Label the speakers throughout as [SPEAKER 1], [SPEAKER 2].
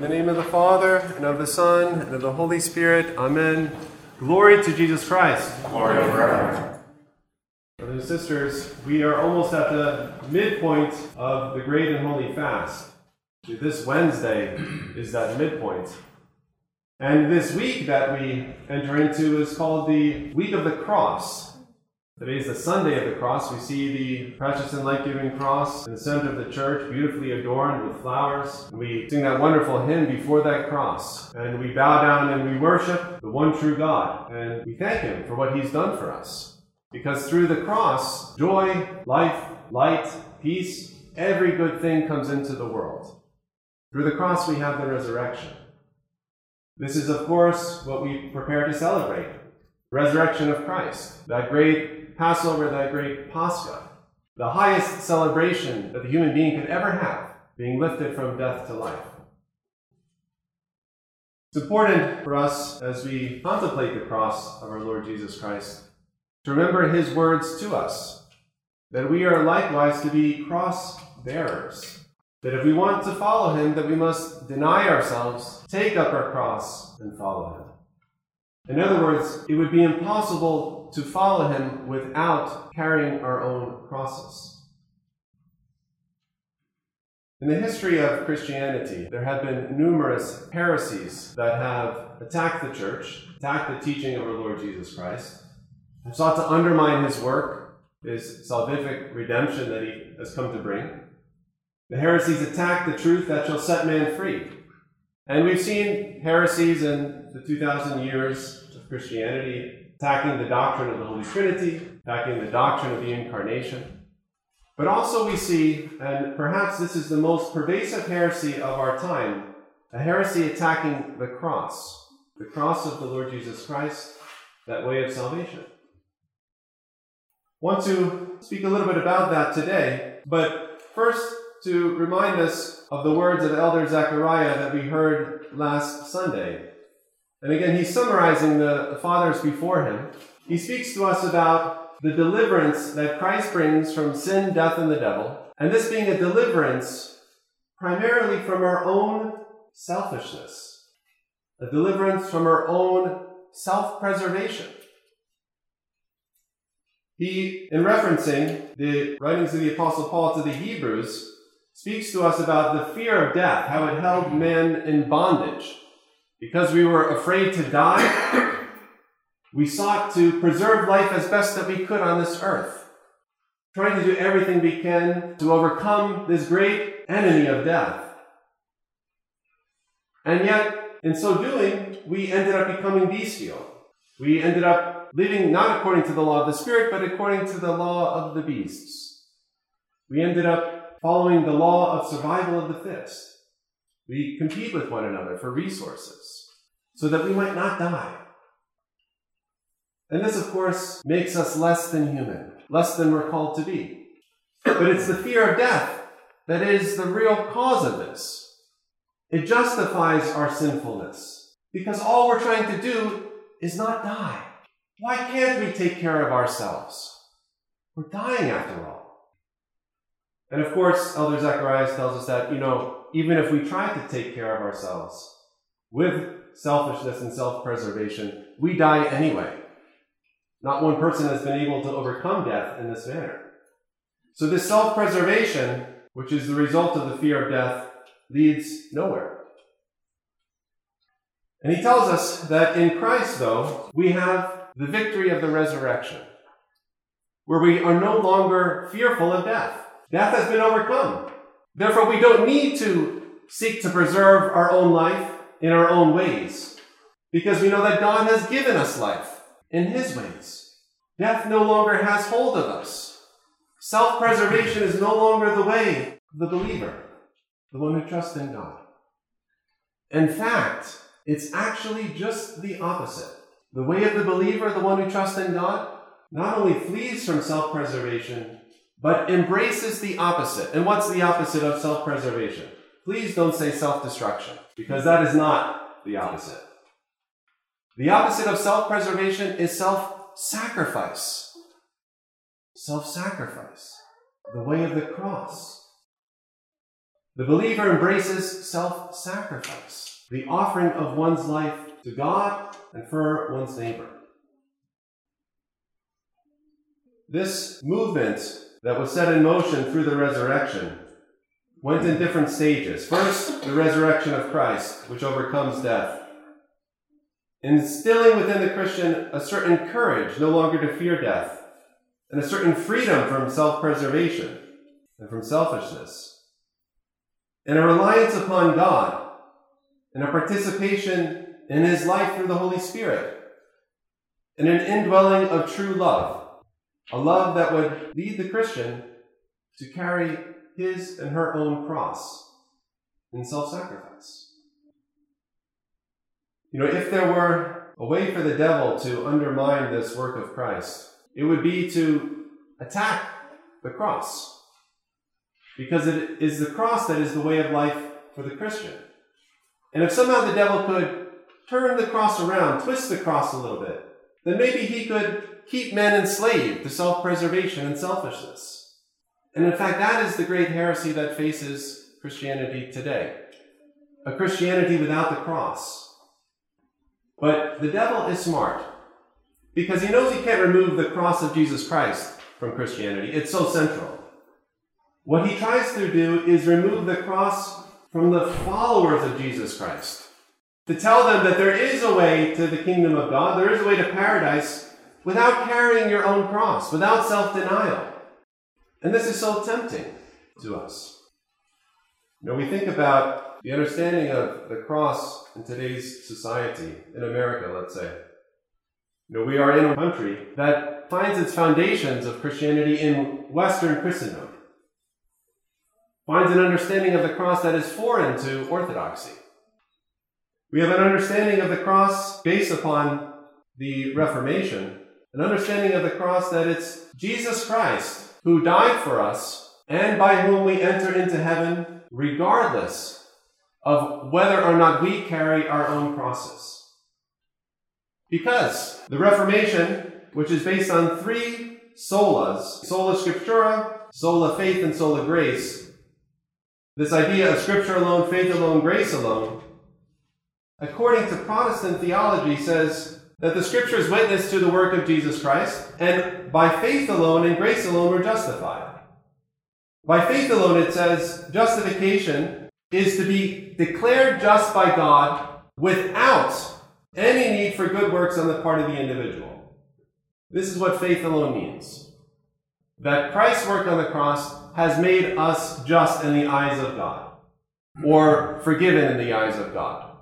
[SPEAKER 1] In the name of the Father, and of the Son, and of the Holy Spirit. Amen. Glory to Jesus Christ.
[SPEAKER 2] Glory forever.
[SPEAKER 1] Brothers and sisters, we are almost at the midpoint of the Great and Holy Fast. This Wednesday is that midpoint. And this week that we enter into is called the Week of the Cross. Today is the Sunday of the Cross. We see the precious and life-giving cross in the center of the church, beautifully adorned with flowers. And we sing that wonderful hymn before that cross. And we bow down and we worship the one true God. And we thank Him for what He's done for us. Because through the cross, joy, life, light, peace, every good thing comes into the world. Through the cross, we have the resurrection. This is, of course, what we prepare to celebrate. The resurrection of Christ, that great Passover, that great Pascha, the highest celebration that the human being could ever have, being lifted from death to life. It's important for us as we contemplate the cross of our Lord Jesus Christ to remember His words to us, that we are likewise to be cross bearers, that if we want to follow Him, that we must deny ourselves, take up our cross, and follow Him. In other words, it would be impossible to follow Him without carrying our own crosses. In the history of Christianity, there have been numerous heresies that have attacked the church, attacked the teaching of our Lord Jesus Christ, have sought to undermine His work, His salvific redemption that He has come to bring. The heresies attack the truth that shall set man free. And we've seen heresies in the 2,000 years of Christianity attacking the doctrine of the Holy Trinity, attacking the doctrine of the Incarnation. But also we see, and perhaps this is the most pervasive heresy of our time, a heresy attacking the cross of the Lord Jesus Christ, that way of salvation. I want to speak a little bit about that today, but first to remind us of the words of Elder Zechariah that we heard last Sunday. And again, he's summarizing the fathers before him. He speaks to us about the deliverance that Christ brings from sin, death, and the devil, and this being a deliverance primarily from our own selfishness, a deliverance from our own self-preservation. He, in referencing the writings of the Apostle Paul to the Hebrews, speaks to us about the fear of death, how it held men in bondage. Because we were afraid to die, we sought to preserve life as best that we could on this earth, trying to do everything we can to overcome this great enemy of death. And yet, in so doing, we ended up becoming bestial. We ended up living not according to the law of the Spirit, but according to the law of the beasts. We ended up following the law of survival of the fittest. We compete with one another for resources so that we might not die. And this, of course, makes us less than human, less than we're called to be. But it's the fear of death that is the real cause of this. It justifies our sinfulness because all we're trying to do is not die. Why can't we take care of ourselves? We're dying after all. And of course, Elder Zacharias tells us that, even if we try to take care of ourselves with selfishness and self-preservation, we die anyway. Not one person has been able to overcome death in this manner. So this self-preservation, which is the result of the fear of death, leads nowhere. And he tells us that in Christ, though, we have the victory of the resurrection, where we are no longer fearful of death. Death has been overcome. Therefore, we don't need to seek to preserve our own life in our own ways, because we know that God has given us life in His ways. Death no longer has hold of us. Self-preservation is no longer the way of the believer, the one who trusts in God. In fact, it's actually just the opposite. The way of the believer, the one who trusts in God, not only flees from self-preservation, but embraces the opposite. And what's the opposite of self-preservation? Please don't say self-destruction, because that is not the opposite. The opposite of self-preservation is self-sacrifice. Self-sacrifice, the way of the cross. The believer embraces self-sacrifice, the offering of one's life to God and for one's neighbor. This movement that was set in motion through the resurrection went in different stages. First, the resurrection of Christ, which overcomes death, instilling within the Christian a certain courage no longer to fear death, and a certain freedom from self-preservation and from selfishness, and a reliance upon God, and a participation in his life through the Holy Spirit, and an indwelling of true love, a love that would lead the Christian to carry his and her own cross in self-sacrifice. If there were a way for the devil to undermine this work of Christ, it would be to attack the cross. Because it is the cross that is the way of life for the Christian. And if somehow the devil could turn the cross around, twist the cross a little bit, then maybe he could keep men enslaved to self-preservation and selfishness. And in fact, that is the great heresy that faces Christianity today. A Christianity without the cross. But the devil is smart, because he knows he can't remove the cross of Jesus Christ from Christianity. It's so central. What he tries to do is remove the cross from the followers of Jesus Christ, to tell them that there is a way to the kingdom of God, there is a way to paradise without carrying your own cross, without self-denial. And this is so tempting to us. We think about the understanding of the cross in today's society, in America, let's say. We are in a country that finds its foundations of Christianity in Western Christendom, finds an understanding of the cross that is foreign to orthodoxy. We have an understanding of the cross based upon the Reformation, an understanding of the cross that it's Jesus Christ who died for us and by whom we enter into heaven regardless of whether or not we carry our own crosses. Because the Reformation, which is based on three solas, sola scriptura, sola faith, and sola grace, this idea of scripture alone, faith alone, grace alone, according to Protestant theology, says that the scriptures witness to the work of Jesus Christ, and by faith alone and grace alone we're justified. By faith alone, it says, justification is to be declared just by God without any need for good works on the part of the individual. This is what faith alone means. That Christ's work on the cross has made us just in the eyes of God, or forgiven in the eyes of God.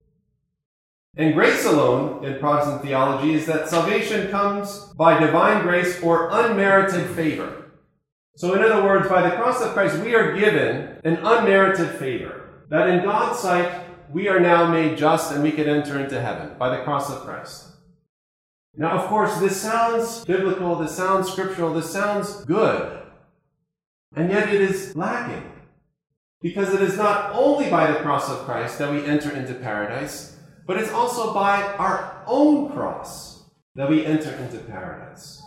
[SPEAKER 1] And grace alone, in Protestant theology, is that salvation comes by divine grace or unmerited favor. So in other words, by the cross of Christ, we are given an unmerited favor. That in God's sight, we are now made just and we can enter into heaven by the cross of Christ. Now, of course, this sounds biblical, this sounds scriptural, this sounds good. And yet it is lacking. Because it is not only by the cross of Christ that we enter into paradise, but it's also by our own cross that we enter into paradise.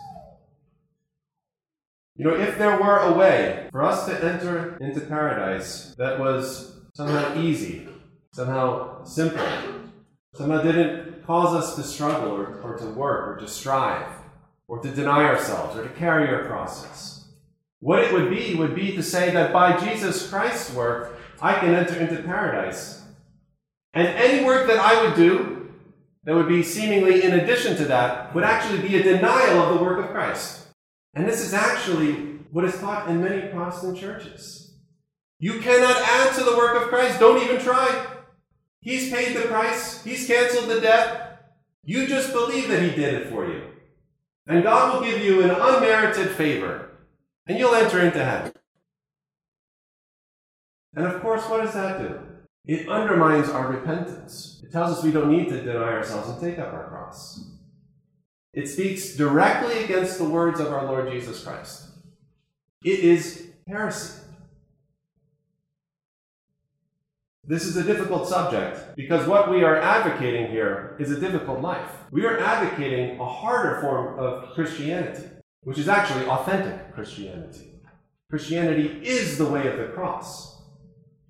[SPEAKER 1] If there were a way for us to enter into paradise that was somehow easy, somehow simple, somehow didn't cause us to struggle or to work or to strive or to deny ourselves or to carry our crosses, what it would be to say that by Jesus Christ's work, I can enter into paradise. And any work that I would do that would be seemingly in addition to that would actually be a denial of the work of Christ. And this is actually what is taught in many Protestant churches. You cannot add to the work of Christ. Don't even try. He's paid the price. He's canceled the debt. You just believe that he did it for you. And God will give you an unmerited favor. And you'll enter into heaven. And of course, what does that do? It undermines our repentance. It tells us we don't need to deny ourselves and take up our cross. It speaks directly against the words of our Lord Jesus Christ. It is heresy. This is a difficult subject because what we are advocating here is a difficult life. We are advocating a harder form of Christianity, which is actually authentic Christianity. Christianity is the way of the cross.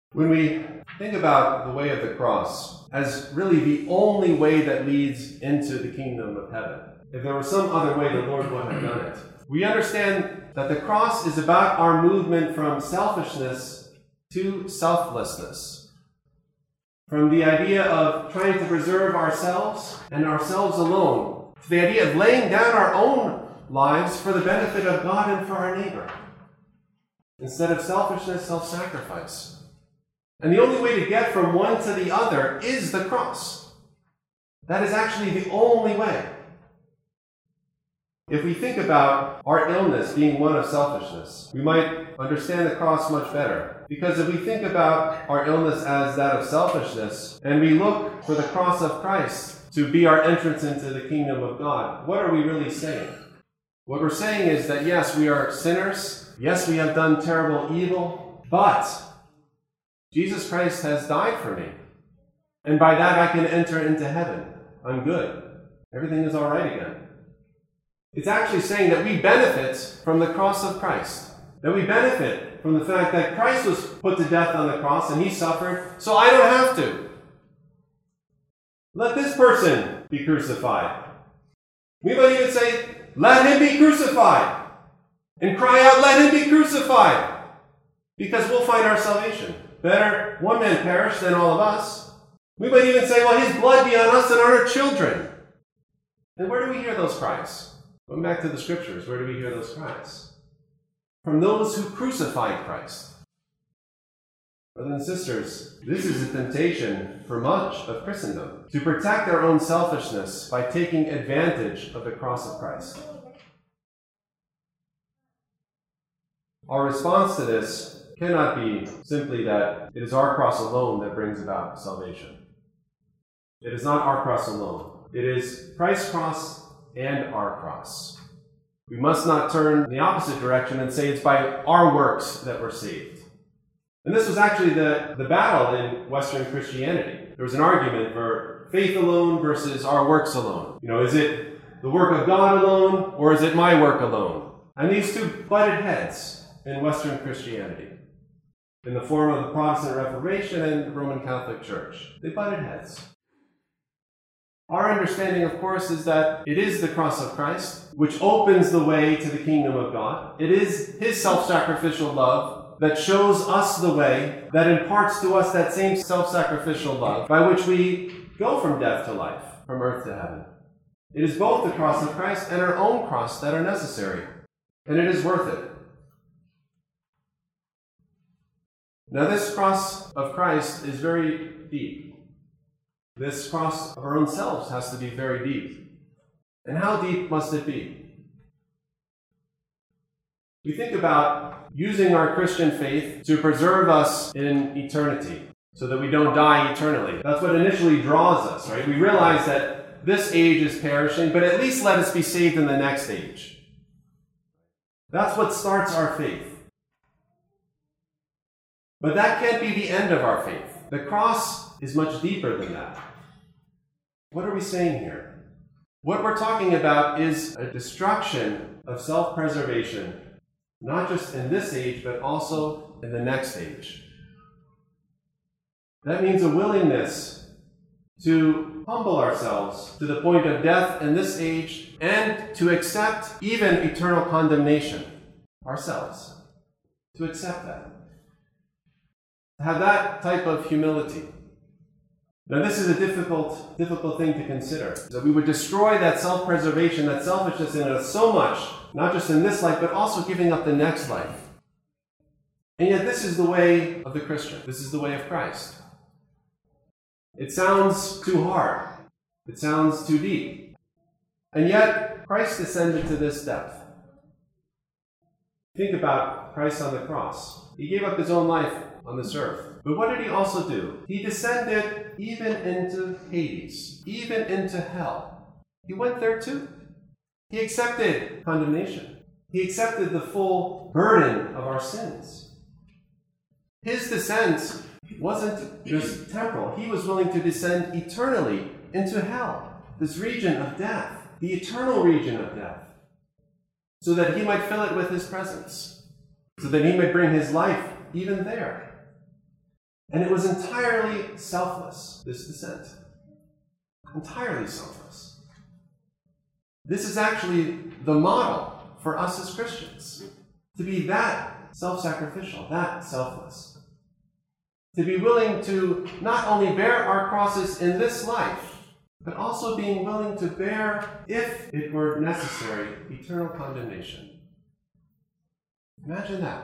[SPEAKER 1] When we think about the way of the cross as really the only way that leads into the kingdom of heaven, if there was some other way, the Lord would have done it. We understand that the cross is about our movement from selfishness to selflessness. From the idea of trying to preserve ourselves and ourselves alone, to the idea of laying down our own lives for the benefit of God and for our neighbor. Instead of selfishness, self-sacrifice. And the only way to get from one to the other is the cross. That is actually the only way. If we think about our illness being one of selfishness, we might understand the cross much better. Because if we think about our illness as that of selfishness, and we look for the cross of Christ to be our entrance into the kingdom of God, what are we really saying? What we're saying is that yes, we are sinners. Yes, we have done terrible evil. But Jesus Christ has died for me. And by that I can enter into heaven. I'm good. Everything is all right again. It's actually saying that we benefit from the cross of Christ. That we benefit from the fact that Christ was put to death on the cross and he suffered, so I don't have to. Let this person be crucified. We might even say, let him be crucified. And cry out, let him be crucified. Because we'll find our salvation. Better one man perish than all of us. We might even say, well, his blood be on us and on our children. And where do we hear those cries? Going back to the scriptures, where do we hear those cries? From those who crucified Christ. Brothers and sisters, this is a temptation for much of Christendom, to protect our own selfishness by taking advantage of the cross of Christ. Our response to this cannot be simply that it is our cross alone that brings about salvation. It is not our cross alone. It is Christ's cross and our cross. We must not turn in the opposite direction and say it's by our works that we're saved. And this was actually the battle in Western Christianity. There was an argument for faith alone versus our works alone. Is it the work of God alone or is it my work alone? And these two butted heads in Western Christianity, in the form of the Protestant Reformation and the Roman Catholic Church. They butted heads. Our understanding, of course, is that it is the cross of Christ which opens the way to the kingdom of God. It is his self-sacrificial love that shows us the way, that imparts to us that same self-sacrificial love by which we go from death to life, from earth to heaven. It is both the cross of Christ and our own cross that are necessary, and it is worth it. Now, this cross of Christ is very deep. This cross of our own selves has to be very deep. And how deep must it be? We think about using our Christian faith to preserve us in eternity, so that we don't die eternally. That's what initially draws us, right? We realize that this age is perishing, but at least let us be saved in the next age. That's what starts our faith. But that can't be the end of our faith. The cross is much deeper than that. What are we saying here? What we're talking about is a destruction of self-preservation, not just in this age, but also in the next age. That means a willingness to humble ourselves to the point of death in this age and to accept even eternal condemnation ourselves. To accept that. To have that type of humility. Now, this is a difficult thing to consider. That we would destroy that self-preservation, that selfishness in us so much, not just in this life, but also giving up the next life. And yet this is the way of the Christian. This is the way of Christ. It sounds too hard. It sounds too deep. And yet, Christ descended to this depth. Think about Christ on the cross. He gave up his own life on this earth. But what did he also do? He descended even into Hades, even into hell. He went there too. He accepted condemnation. He accepted the full burden of our sins. His descent wasn't just temporal. He was willing to descend eternally into hell, this region of death, the eternal region of death, so that he might fill it with his presence, so that he might bring his life even there. And it was entirely selfless, this descent. Entirely selfless. This is actually the model for us as Christians, to be that self-sacrificial, that selfless. To be willing to not only bear our crosses in this life, but also being willing to bear, if it were necessary, eternal condemnation. Imagine that.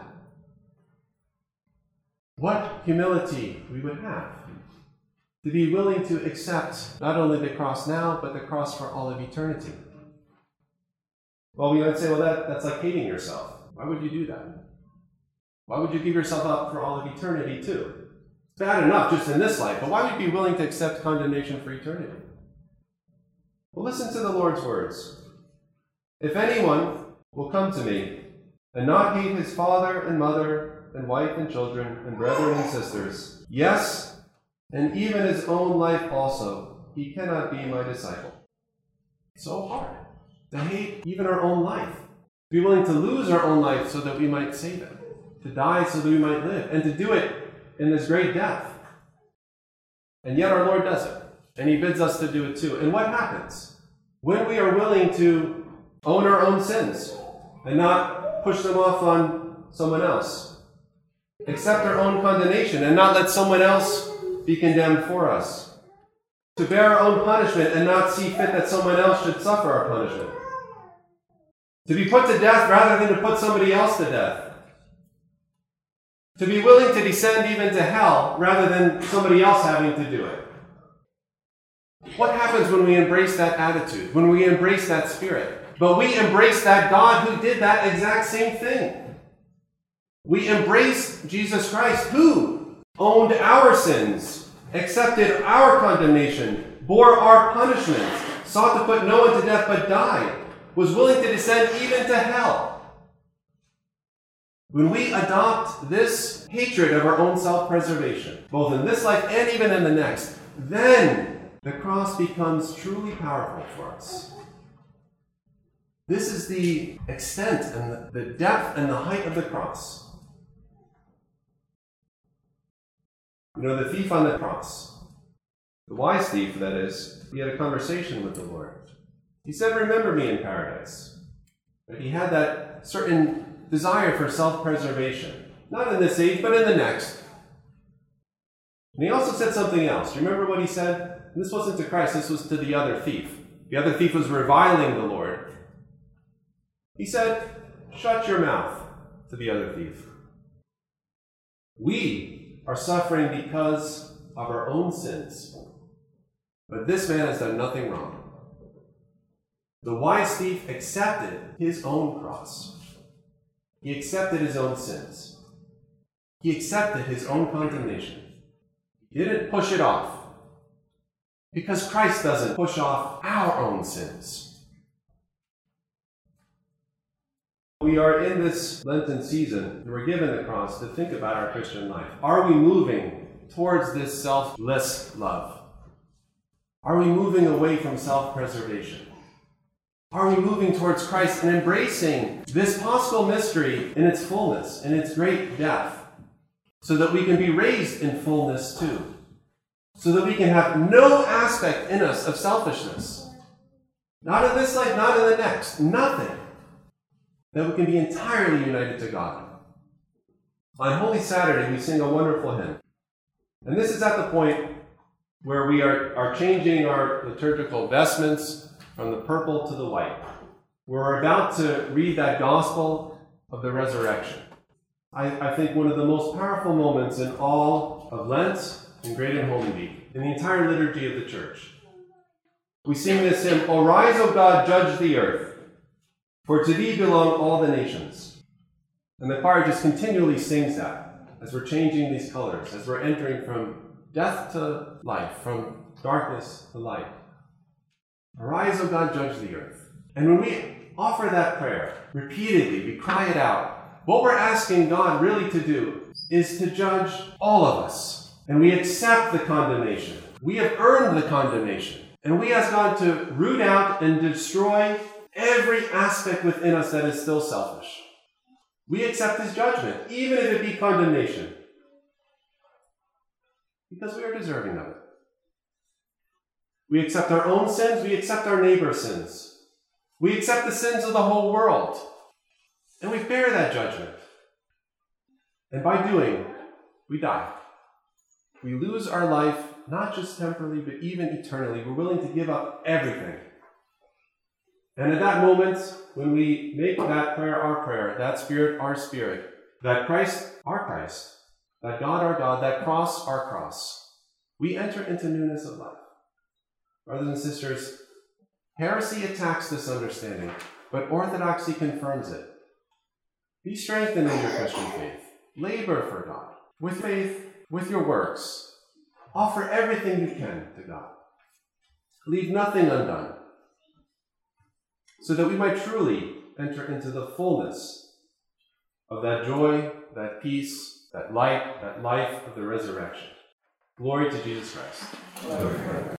[SPEAKER 1] What humility we would have to be willing to accept not only the cross now, but the cross for all of eternity. Well, we might say, well, that's like hating yourself. Why would you do that? Why would you give yourself up for all of eternity too? It's bad enough just in this life, but why would you be willing to accept condemnation for eternity? Well, listen to the Lord's words. If anyone will come to me and not hate his father and mother and wife and children and brethren and sisters, yes, and even his own life also, he cannot be my disciple. It's so hard to hate even our own life, to be willing to lose our own life so that we might save it, to die so that we might live, and to do it in this great death. And yet our Lord does it, and he bids us to do it too. And what happens when we are willing to own our own sins and not push them off on someone else, accept our own condemnation and not let someone else be condemned for us, to bear our own punishment and not see fit that someone else should suffer our punishment, to be put to death rather than to put somebody else to death, to be willing to descend even to hell rather than somebody else having to do it. What happens when we embrace that attitude, when we embrace that spirit? But we embrace that God who did that exact same thing. We embrace Jesus Christ, who owned our sins, accepted our condemnation, bore our punishment, sought to put no one to death but died, was willing to descend even to hell. When we adopt this hatred of our own self-preservation, both in this life and even in the next, then the cross becomes truly powerful for us. This is the extent and the depth and the height of the cross. You know, the thief on the cross, the wise thief, that is, he had a conversation with the Lord. He said, "Remember me in paradise." But he had that certain desire for self-preservation, not in this age, but in the next. And he also said something else. Do you remember what he said? And this wasn't to Christ, this was to the other thief. The other thief was reviling the Lord. He said, "Shut your mouth," to the other thief. We are suffering because of our own sins. But this man has done nothing wrong. The wise thief accepted his own cross. He accepted his own sins. He accepted his own condemnation. He didn't push it off. Because Christ doesn't push off our own sins. We are in this Lenten season, and we're given the cross to think about our Christian life. Are we moving towards this selfless love? Are we moving away from self-preservation? Are we moving towards Christ and embracing this possible mystery in its fullness, in its great depth, so that we can be raised in fullness too? So that we can have no aspect in us of selfishness. Not in this life, not in the next. Nothing. That we can be entirely united to God. On Holy Saturday, we sing a wonderful hymn. And this is at the point where we are changing our liturgical vestments from the purple to the white. We're about to read that gospel of the resurrection. I think one of the most powerful moments in all of Lent and Great and Holy Week, in the entire liturgy of the Church. We sing this hymn, "Arise, O God, judge the earth, for to thee belong all the nations." And the choir just continually sings that as we're changing these colors, as we're entering from death to life, from darkness to light. Arise, O God, judge the earth. And when we offer that prayer repeatedly, we cry it out, what we're asking God really to do is to judge all of us. And we accept the condemnation. We have earned the condemnation. And we ask God to root out and destroy every aspect within us that is still selfish. We accept his judgment, even if it be condemnation. because we are deserving of it. We accept our own sins, we accept our neighbor's sins. We accept the sins of the whole world, and we bear that judgment. And by doing, we die. We lose our life, not just temporarily, but even eternally. We're willing to give up everything. And at that moment, when we make that prayer our prayer, that Spirit our Spirit, that Christ our Christ, that God our God, that cross our cross, we enter into newness of life. Brothers and sisters, heresy attacks this understanding, but orthodoxy confirms it. Be strengthened in your Christian faith. Labor for God. With faith, with your works. Offer everything you can to God. Leave nothing undone, so that we might truly enter into the fullness of that joy, that peace, that light, that life of the resurrection. Glory to Jesus Christ. Amen.